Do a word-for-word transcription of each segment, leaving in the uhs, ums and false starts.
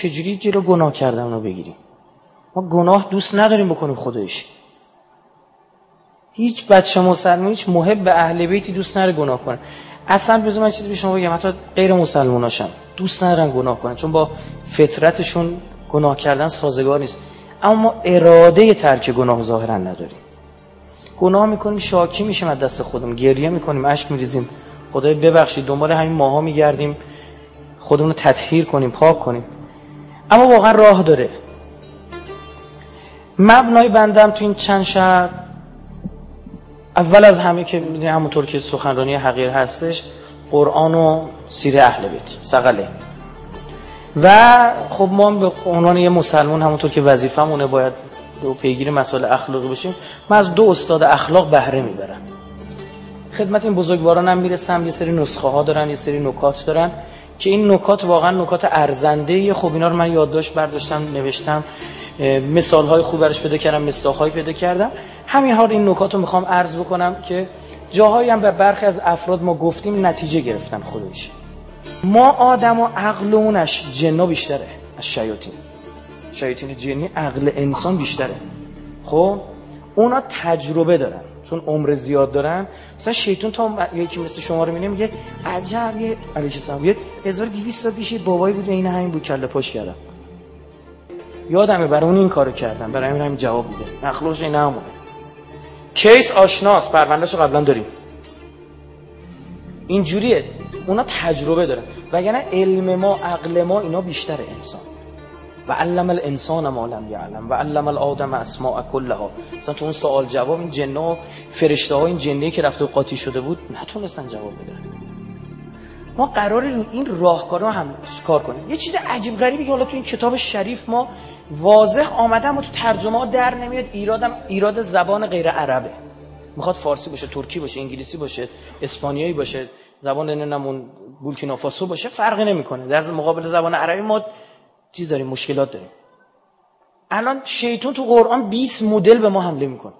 چجوری جلو گناه کردن رو بگیریم؟ ما گناه دوست نداریم بکنیم خودش. هیچ بچه مسلمان، هیچ محب اهل بیتی دوست نداره گناه کنه. اصلا بذار من چیزی به شما بگم، حتی غیر مسلماناشم دوست ندارن گناه کنن، چون با فطرتشون گناه کردن سازگار نیست. اما ما اراده ترک گناه ظاهرا نداریم. گناه میکنیم، شاکی میشیم از دست خودمون، گریه میکنیم، اشک میریزیم، خدای ببخشید، دنبال همین ماها میگردیم خودمون رو تطهیر کنیم، پاک کنیم. اما واقعا راه داره. مبنای بندم تو این چند شب، اول از همه که میدونی همونطور که سخنرانی حقیر هستش، قرآن و سیره اهل بیت ثقله. و خب ما به عنوان یه مسلمان همونطور که وظیفه‌مونه باید دو پیگیر مسائل اخلاقی باشیم. من از دو استاد اخلاق بهره میبرم. خدمت این بزرگوارانم میرسم، یه سری نسخه ها دارن، یه سری نکات دارن که این نکات واقعا نکات ارزنده. خب اینا رو من یادداشت برداشتم، نوشتم، مثال های خوب برش پیدا کردم، مصداق های پیدا کردم. همین حال این نکات رو میخوام عرض بکنم که جاهایی هم به برخی از افراد ما گفتیم نتیجه گرفتن خودش. ما آدم و عقلونش جنا بیشتره از شیاطین. شیاطین جنی عقل انسان بیشتره. خب اونا تجربه دارن چون عمر زیاد دارن. مثلا شیطان تا یکی مثل شما رو میبینه میگه عجب، یه علیه السلام یه هزار و دویست سال پیش بابایی بود این همین بود کله پاش کردم. یادمه برای اون این کارو کردم، برای همین همین جواب میده. مخلوقش این همونه. کیس آشناس، پروندهشو قبلا داریم. اینجوریه، اونا تجربه دارن. وگرنه علم ما، عقل ما اینا بیشتره انسان. و علم الانسان ما لم یعلم و علم الآدم اسماء کلها. مثلا تو اون سوال جواب این جن‌ها، فرشته‌ها، این جنی که رفته و قاطی شده بود نتونستن جواب بدن. ما قراره رو این راهکارا هم کار کنیم. یه چیز عجیب غریبی که حالا تو این کتاب شریف ما واضح آمده اما تو ترجمه ها در نمیاد، ایرادم ایراد زبان غیر عربه. میخواد فارسی باشه، ترکی باشه، انگلیسی باشه، اسپانیایی باشه، زبان نمون بورکینافاسو باشه، فرقی نمیکنه. در مقابل زبان عربی ما چیز داریم، مشکلات داریم. الان شیطان تو قرآن بیست مدل به ما حمله میکنه.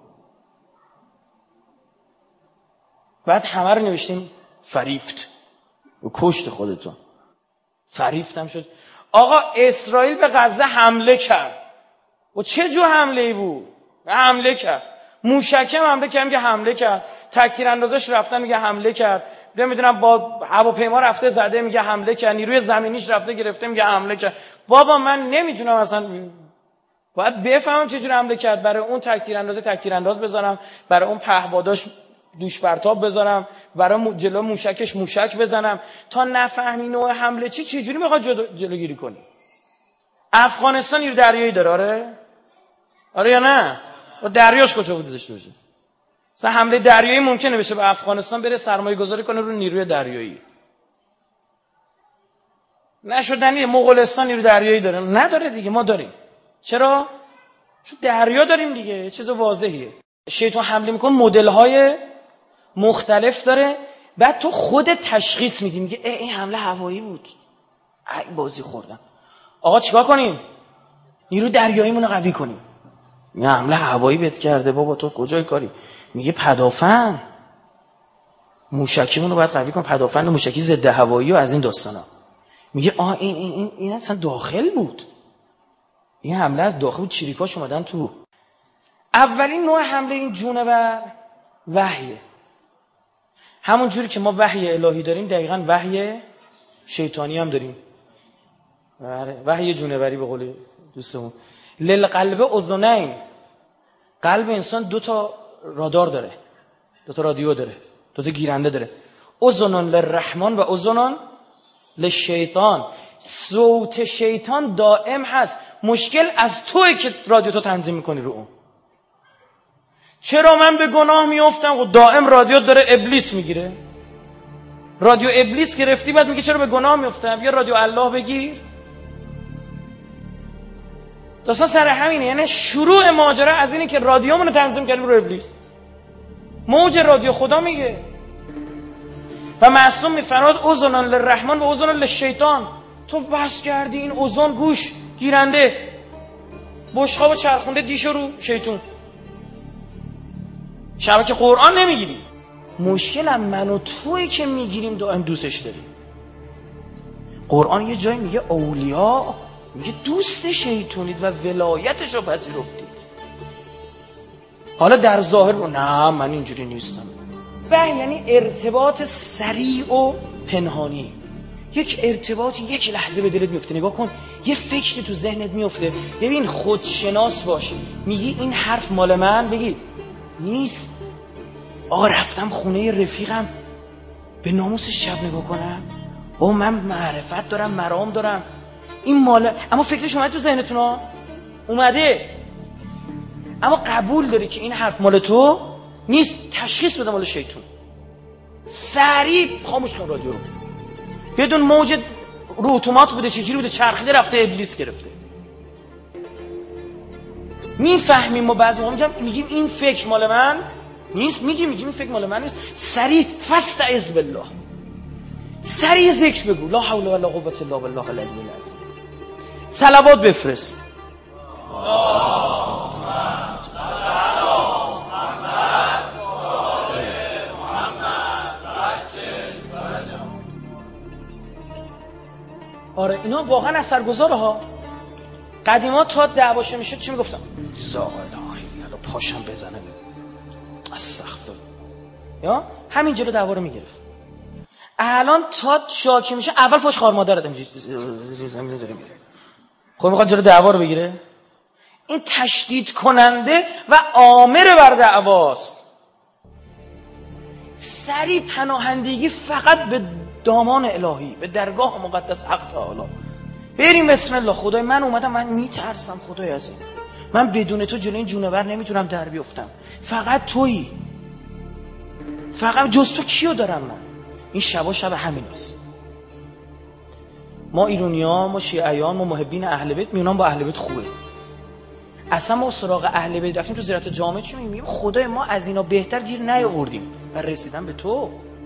بعد همه رو نوشتیم فریفت و کشت خودتون. فریفتم شد. آقا اسرائیل به غزه حمله کرد. و چه جور حمله ای بود؟ حمله کرد. موشکم حمله کرد، میگه حمله کرد. تکتیراندازاش رفتن، میگه حمله کرد. نمیدونم با هواپیما رفته زده، میگه حمله کرد. نیروی زمینیش رفته گرفته، میگه حمله کرد. بابا من نمیتونم اصلا، باید بفهمم چه جور حمله کرد. برای اون تکتیرانداز تکتیرانداز بذارم، برای اون پهپاداش دوش پرتاب بذارم، برای جلو موشکش موشک بزنم. تا نفهمی نوع حمله چی چه جوری میخواد جلوگیری کنی. افغانستان نیرو دریایی داره، آره آره یا نه؟ و دریاش کجا بوده داشته باشه؟ مثلا حمله دریایی ممکنه بشه به افغانستان، بره سرمایه گذاری کنه رو نیروی دریایی. نشدنیه. مغولستان نیرو دریایی داره؟ نداره دیگه، ما داریم. چرا؟ چون دریا داریم دیگه، چیز واضحیه. شیطان حمله میکنه، مدل‌های مختلف داره. بعد تو خودت تشخیص میدی، میگه این حمله هوایی بود، ای بازی خوردم. آقا چیکار کنیم؟ نیرو دریاییمون رو قوی کنیم. میگه حمله هوایی بهت کرده، بابا تو کجای کاری؟ میگه پدافند موشکیمون رو باید قوی کنیم، پدافند موشکی ضد هوایی و از این داستانا. میگه آ این این این, این اصلا داخل بود، این حمله از داخل بود، چریکاش اومدن تو. اولین نوع حمله این جونور وحیه. همون جوری که ما وحی الهی داریم دقیقاً وحی شیطانی هم داریم. وحی جونوری به قول دوستمون. للقلب اذنین. قلب انسان دو تا رادار داره، دو تا رادیو داره، دو تا گیرنده داره. اذنان للرحمن و اذنان للشیطان. صوت شیطان دائم هست. مشکل از توئه که رادیو تو تنظیم میکنی رو اون. چرا من به گناه میافتم و دائم رادیو داره ابلیس میگیره؟ رادیو ابلیس گرفتی بعد میگه چرا به گناه میافتم؟ یا رادیو الله بگیر. داستان سر همینه. یعنی شروع ماجرا از اینه که رادیومونو تنظیم کردیم رو ابلیس. موج رادیو خدا میگه و معصوم میفرماد اذنان للرحمن و اذنان للشیطان. تو بس کردی این اذن گوش گیرنده، بشقابو چرخونده دیشو رو شیطون. شبکه قرآن نمیگیری. مشکلم من و تویی که میگیریم دائم دوستش داریم. قرآن یه جایی میگه اولیا میگه دوست شیطونید و ولایتش رو پذیرفتید. حالا در ظاهر رو نه من اینجوری نیستم. وحی یعنی ارتباط سریع و پنهانی، یک ارتباط یک لحظه به دلت میفته. نگاه کن یه فکری تو ذهنت میفته، ببین خودشناس باش، میگی این حرف مال من، بگی نیست. آقا رفتم خونه رفیقم به ناموسش شب نگاه کنم، او من معرفت دارم مرام دارم، این مال، اما فکرش اومده تو ذهنتون ها اومده، اما قبول داری که این حرف مال تو نیست، تشخیص بده مال شیطون. سریع خاموش کن رادیو رو، بدون موج رو اتومات بوده، چجوری بوده، چرخیده رفته ابلیس گرفته. میفهمیم ما بعضی موقع میگیم این فکر مال من نیست، میگیم میگیم این فکر مال من نیست، سریع فاستعذ بالله، سریع ذکر بگو لا حول ولا قوة الا بالله العلی العظیم، صلوات بفرست. آره اینا واقعا اثرگذاره ها. قدیما تا دعواشه میشد چی میگفتم؟ لا اله الا الله، پاشم بزنه استغفر، یا همین جلو دعوا رو میگرفت. الان تا شاکی میشه اول فوش خار مادر دادم زمین داره میره، خب میخواد جلو دعوا رو بگیره. این تشدید کننده و آمر بر دعواست. سریع پناهندگی فقط به دامان الهی، به درگاه مقدس حق تعالی. بریم بسم الله. خدای من اومدم، من میترسم خدای عزیز، من بدون تو جلوی این جونور نمیتونم در بیفتم، فقط تویی، فقط جز تو کیو دارم من. این شبا شب همین است. ما ایرانیان، ما شیعیان، ما محبین اهل بیت میونم با اهل بیت خوبه. اصلا ما سراغ اهل بیت رفتیم تو زیارت جامع چی میگیم؟ خدای ما از اینا بهتر گیر نیاوردیم و رسیدن به تو.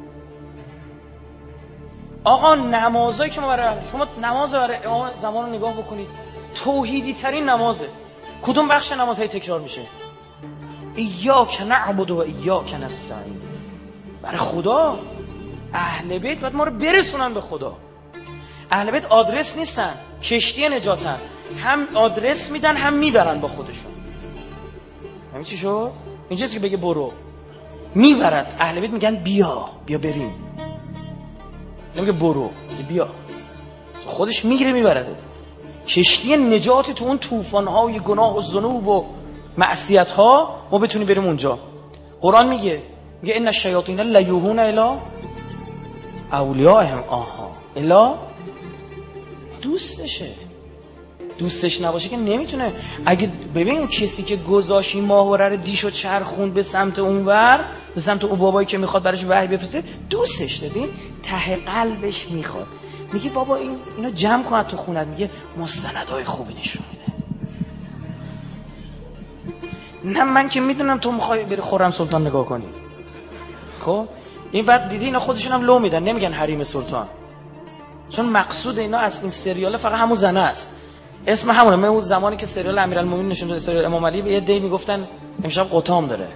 آقا نمازایی که ما برای شما نماز برای امام زمان رو نگاه بکنید، توحیدی ترین نمازه. کدوم بخش نماز هی تکرار میشه؟ ایاک نعبد و ایاک نستعین. برای خدا. اهل بیت باید ما رو برسونن به خدا. اهل بیت آدرس نیستن، کشتی نجاتن، هم آدرس میدن هم میبرن با خودشون. همین چی شد؟ اینجاست که بگه برو میبرد. اهل بیت میگن بیا بیا بریم، نمیگه برو بیا، خودش میگیره میبرد. کشتی نجات تو اون طوفان‌های گناه و ذنوب و معصیت‌ها ما بتونیم بریم اونجا. قرآن میگه میگه ان الشیاطین لیوحون الی اولیائهم. آها الا دوستشه، دوستش نباشه که نمیتونه. اگه ببین کسی که گذاشی ماهواره رو دیشو چرخوند به سمت اونور، به سمت اون بابایی که میخواد براش وحی بفرسته، دوستش دادین ته قلبش میخواد، میگه بابا این اینو جمع کن تو خونت، میگه مستندهای خوبی نشون میده. نه من که میدونم تو میخوای بری خرم سلطان نگاه کنی. خب این بعد دیدی اینا خودشون هم لو میدن، نمیگن حریم سلطان، چون مقصود اینا از این سریال فقط همون زنه است، اسم همونه. من اون زمانی که سریال امیرالمومنین نشون داد، سریال امام علی، به یه دی میگفتن امشب قطام داره.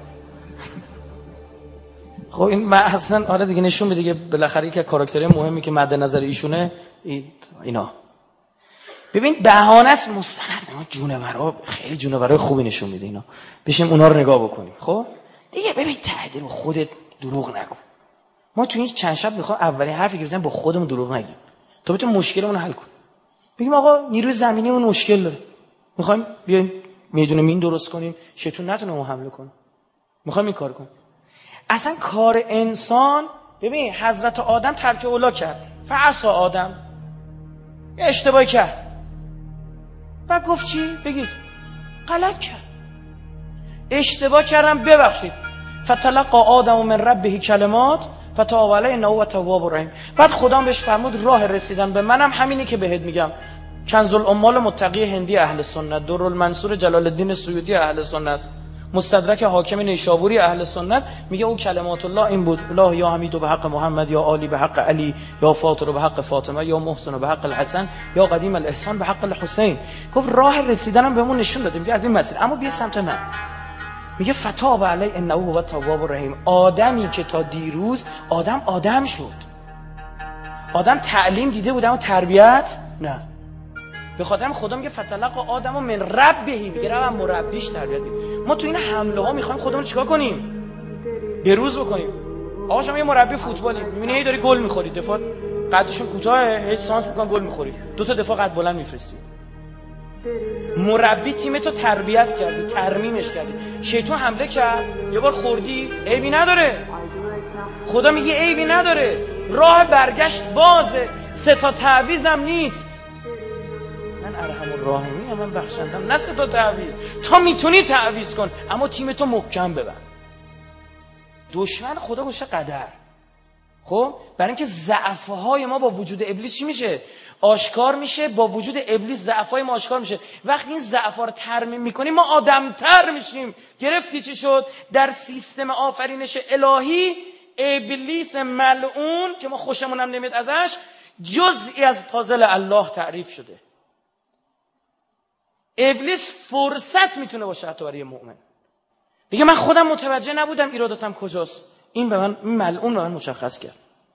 خب این من اصلا آره دیگه نشون میده دیگه بالاخره که کاراکتری مهمی که مد نظر ایشونه اینا. ببین بهانه است مستند، ما جونورا خیلی جونورای خوبی نشون میده اینا، بشیم اونا رو نگاه بکنیم. خب دیگه ببین تعدیل خودت دروغ نگو. ما تو این چند شب میخوام اولین حرفی که بزنیم با خودمون دروغ نگیم تا بتونیم مشکلمون رو حل کنیم. بگیم آقا نیروی زمینیمون مشکل داره، میخوایم بیایم میدون مین درست کنیم شیطون نتونه اون حمله کنه، میخوایم این کار کنیم. اصلا کار انسان، ببین حضرت آدم ترک اولا کرد، فعصا آدم یه اشتباهی کرد، بعد گفت چی؟ بگید غلط کرد، اشتباه کردم ببخشید. فتلقى آدم من ربه کلمات فتاب علیه انه هو التواب الرحیم. بعد خدا بهش فرمود راه رسیدن به منم همینی که بهت میگم. کنز الاموال متقی هندی اهل سنت، در المنصور جلال الدین سیوطی اهل سنت، مستدرک حاکم نیشابوری اهل سنت، میگه او کلمات الله این بود: الله یا حمید به حق محمد، یا عالی به حق علی، یا فاطر به حق فاطمه، یا محسن به حق الحسن، یا قدیم الاحسان به حق الحسین. گفت راه رسیدنم بهمون نشون داده، میگه از این مسیر، اما بیا سمت من. میگه فتاب علی انه هو التواب الرحیم. آدمی که تا دیروز آدم آدم شد، آدم تعلیم دیده بود اما تربیت نه. به خاطر هم خدا میگه فتلقى آدم و من ربهی، میگه رو هم مربیش تربیت بید. ما تو این حمله ها میخوایم خودمون چیکار کنیم؟ بروز بکنیم. آقا شما یه مربی فوتبالی میبینی هی داری گل میخوری، دفاع قدشون کوتاهه، هی سانس میکنن گل میخوری، دو تا دفاع قد بلند میفرستی. مربی تیم تو تربیت کردی، ترمیمش کردی. شیطان حمله کرد، یه بار خوردی، عیبی نداره. خدا میگه عیبی نداره، راه برگشت بازه، سه تا تعویضم نیست. من ارحم الراحمین، من بخشندم، نه سه تا تعویض. تا میتونی تعویض کن، اما تیم تو محکم ببند. دشمن خدا گوشه قدر. خب برای اینکه ضعف‌های ما با وجود ابلیس چی میشه؟ آشکار میشه. با وجود ابلیس ضعف‌های ما آشکار میشه. وقتی این ضعف‌ها رو ترمیم میکنیم ما آدم‌تر میشیم. گرفتی چی شد؟ در سیستم آفرینش الهی ابلیس ملعون که ما خوشمون هم نمیاد ازش، جزئی از پازل الله تعریف شده. ابلیس فرصت میتونه باشه حتی برای مؤمن. دیگه من خودم متوجه نبودم ایراداتم کجاست. این به من، این ملعون به من مشخص کرد.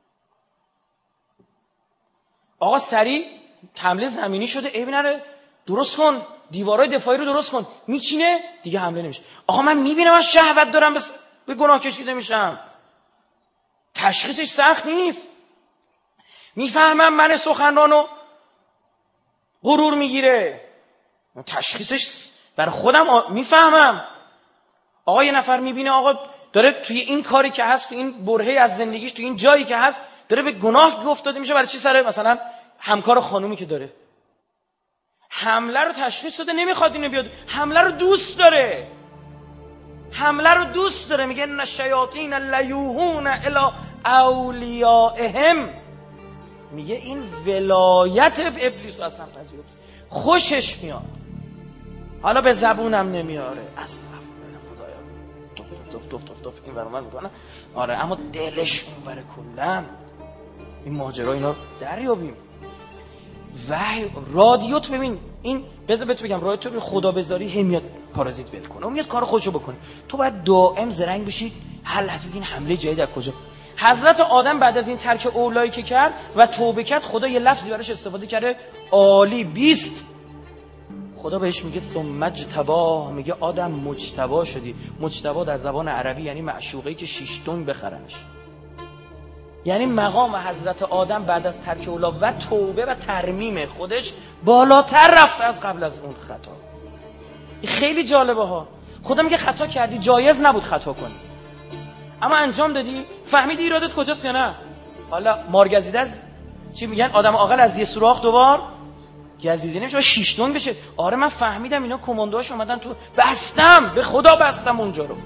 آقا سریع حمله زمینی شده، عیب نره، درست کن، دیوارای دفاعی رو درست کن. میچینه دیگه حمله نمیشه. آقا من میبینم من شهوت دارم بس به گناه کشیده میشم. تشخیصش سخت نیست. میفهمم من سخنرانو غرور میگیره، تشخیصش برای خودم آ... میفهمم. آقا یه نفر میبینه آقا داره توی این کاری که هست، توی این برهه از زندگیش، توی این جایی که هست داره به گناه افتاده میشه. برای چی؟ سر مثلا همکار خانومی که داره حمله رو تشخیص داده، نمیخواد اینو بیاد، حمله رو دوست داره، حمله رو دوست داره. میگه ان الشیاطین لیوحون الی اولیائهم. میگه این ولایت ابلیس اصلا پذیرفت، خوشش میاد، حالا به زبونم نمیاره، اصلا خدایا توف توف توف توف این برام میکنه. آره اما دلش اونوره کلا. این ماجرا اینا دریابیم. وحی رادیو تو ببین، این بذار بهت بگم، رادیو تو خدا بذاری هم میاد پارازیت ول کنه، اون میاد کار خودشو بکنه. تو باید دائم زرنگ بشی، هر لحظه ببین حمله جدید از کجا. حضرت آدم بعد از این ترک اولایی که کرد و توبه کرد، خدا یه لفظی براش استفاده کرده عالی بیست. خدا بهش میگه ثم اجتباه، میگه آدم مجتبا شدی. مجتبا در زبان عربی یعنی معشوقه‌ای که شیش تن بخرنش. یعنی مقام حضرت آدم بعد از ترک اولا و توبه و ترمیم خودش بالاتر رفت از قبل از اون خطا. این خیلی جالبه ها. خدا میگه خطا کردی، جایز نبود خطا کنی، اما انجام دادی. فهمیدی ایرادت کجاست یا نه؟ حالا مارگزیده از چی میگن؟ آدم عاقل از یه سوراخ دوبار گزیده نمیشه، شیش تن بشه. آره من فهمیدم اینا کماندوهاش اومدن تو، بستم، به خدا بستم اونجا رو.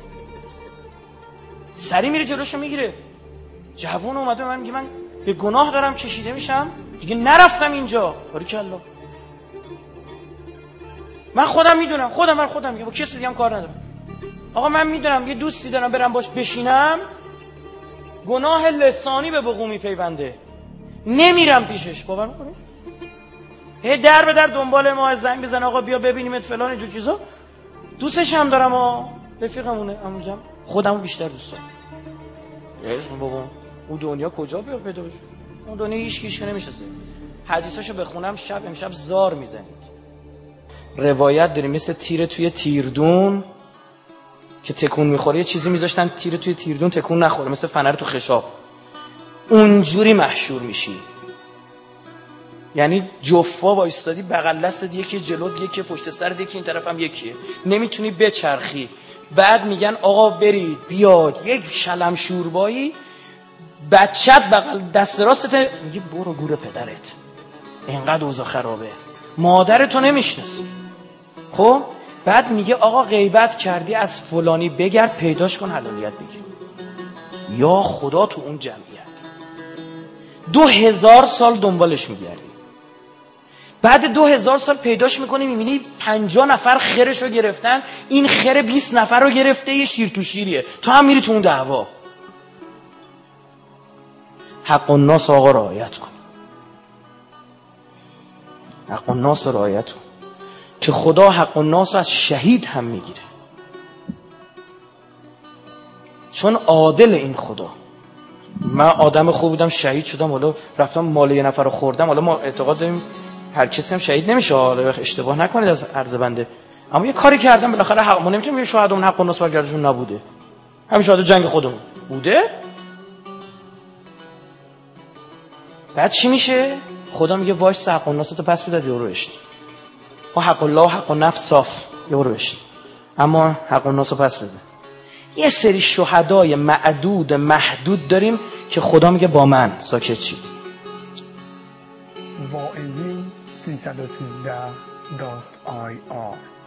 سری میره جلوشو میگیره. جوون اومده من میگه من به گناه دارم کشیده میشم، دیگه نرفتم اینجا. باریکالله. من خودم میدونم، خودم بر خودم میگم، با کسی دیگه هم کار ندارم. آقا من میدونم یه دوستی دارم برم باش بشینم، گناه لسانی به وقوع میپیونده، نمیرم پیشش. باور میکنی؟ هی در به در دنبال ما زنگ بزن آقا بیا ببینیمت فلان اینجور چیزا. دوستش هم دارم ها، رفیقمونه، همونجا خودمو بیشتر دوست دارم. اسم بابا اون دنیا کجا بیا پیدا بشه؟ اون دنیا هیچ کیش نمیشناسه. حدیثاشو بخونم شب امشب زار میزنید. روایت داریم مثل تیر توی تیردون که تکون میخوره، یه چیزی میذاشتن تیر توی تیردون تکون نخوره، مثل فنر تو خشاب، اونجوری محشور میشی. یعنی جفا وایستادی بغل دستت، یکی جلوت، یکی پشت سرت، یکی این طرف هم یکیه، نمیتونی بچرخی. بعد میگن آقا برید بیاد یک شلم شوربایی، بچت بغل دست راستت، میگه برو گور پدرت، اینقدر اوضاع خرابه، مادرتو نمیشناسی. خب بعد میگه آقا غیبت کردی از فلانی، بگرد پیداش کن حلالیت بگیر. یا خدا تو اون جمعیت دو هزار سال دنبالش میگردی، بعد دو هزار سال پیداش میکنی، میبینی پنجاه نفر خرش رو گرفتن، این خر بیست نفر رو گرفته، یه شیر تو شیریه، تو هم میری تو اون دعوا. حق الناس آقا رعایت کن، حق الناس رعایت کن که خدا حق الناس از شهید هم میگیره، چون عادل این خدا. من آدم خوب بودم شهید شدم، حالا رفتم مال یه نفر رو خوردم، حالا ما اعتقاد داریم هر کسی هم شهید نمیشه، حالا اشتباه نکنید از عرض بنده، اما یه کاری کردن بالاخره حق، ما نمیتونیم یه شهدامون حق و ناس برگردشون نبوده، همین شهدا جنگ خودمون بوده. بعد چی میشه؟ خدا میگه وایس حق و ناستو پس بداد یورو بشت، ما حق الله و حق و نفس صاف یورو بشت، اما حق و ناسو پس بده. یه سری شهدای معدود محدود داریم که خدا میگه با من ساکت چی. واعظین سیصد و سیزده دات آی آر